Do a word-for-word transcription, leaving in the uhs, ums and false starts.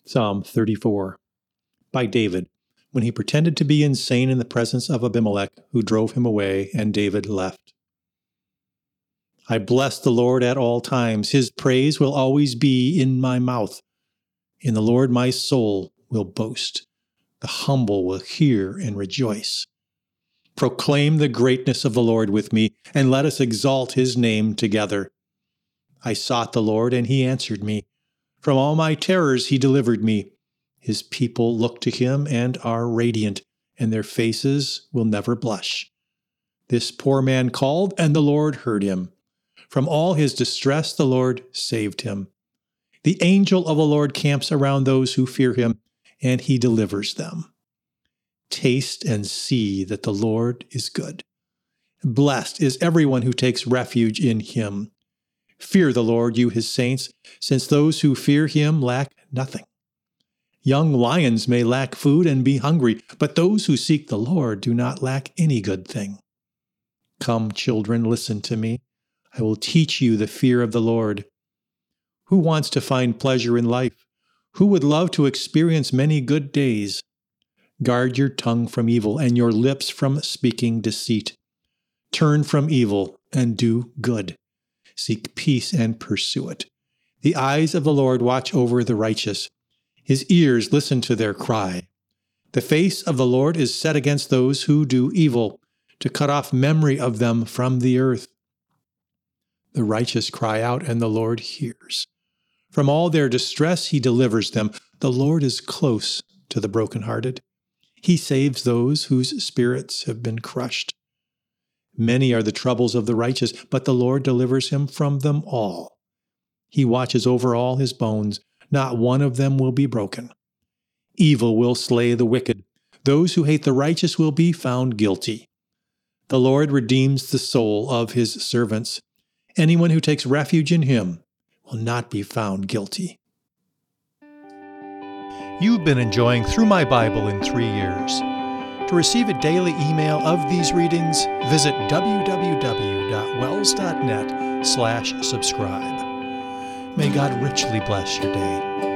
Psalm thirty-four, by David, when he pretended to be insane in the presence of Abimelech, who drove him away, and David left. I bless the Lord at all times. His praise will always be in my mouth. In the Lord my soul will boast. The humble will hear and rejoice. Proclaim the greatness of the Lord with me, and let us exalt his name together. I sought the Lord, and he answered me. From all my terrors he delivered me. His people look to him and are radiant, and their faces will never blush. This poor man called, and the Lord heard him. From all his distress the Lord saved him. The angel of the Lord camps around those who fear him, and he delivers them. Taste and see that the Lord is good. Blessed is everyone who takes refuge in him. Fear the Lord, you his saints, since those who fear him lack nothing. Young lions may lack food and be hungry, but those who seek the Lord do not lack any good thing. Come, children, listen to me. I will teach you the fear of the Lord. Who wants to find pleasure in life? Who would love to experience many good days? Guard your tongue from evil and your lips from speaking deceit. Turn from evil and do good. Seek peace and pursue it. The eyes of the Lord watch over the righteous. His ears listen to their cry. The face of the Lord is set against those who do evil, to cut off memory of them from the earth. The righteous cry out, and the Lord hears. From all their distress he delivers them. The Lord is close to the brokenhearted. He saves those whose spirits have been crushed. Many are the troubles of the righteous, but the Lord delivers him from them all. He watches over all his bones. Not one of them will be broken. Evil will slay the wicked. Those who hate the righteous will be found guilty. The Lord redeems the soul of his servants. Anyone who takes refuge in him will not be found guilty. You've been enjoying Through My Bible in Three Years. To receive a daily email of these readings, visit w w w dot wells dot net slash subscribe. May God richly bless your day.